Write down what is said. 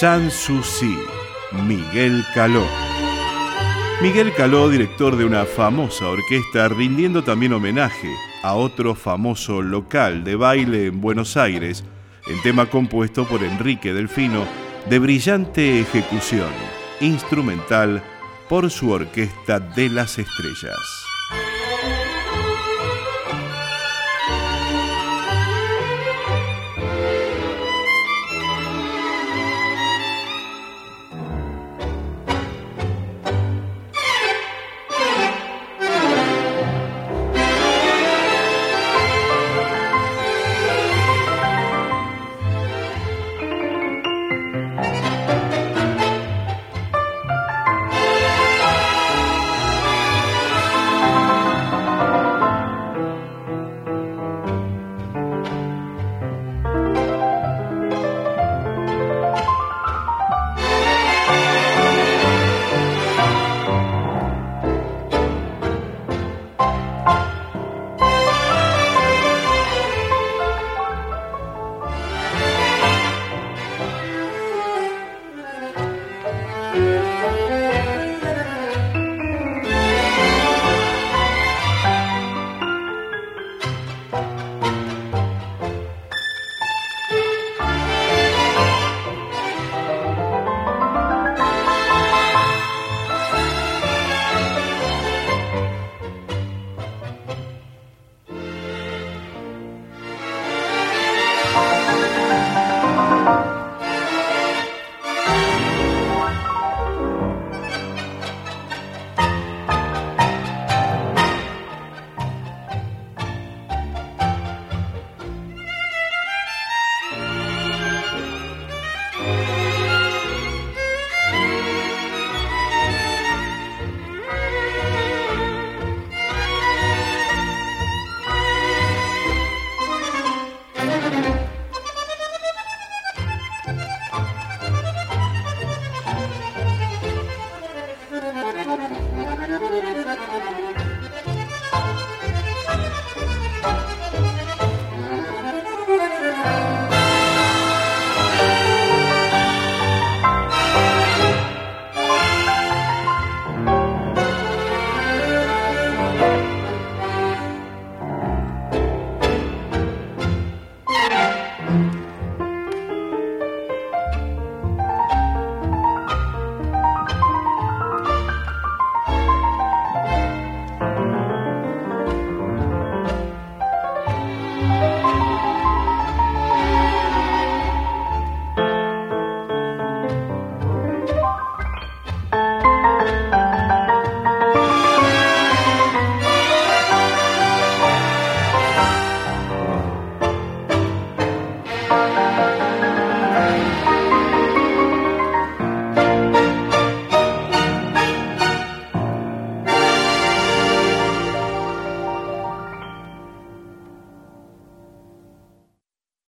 Sanssouci, Miguel Caló. Miguel Caló, director de una famosa orquesta, rindiendo también homenaje a otro famoso local de baile en Buenos Aires, en tema compuesto por Enrique Delfino, de brillante ejecución instrumental por su Orquesta de las Estrellas.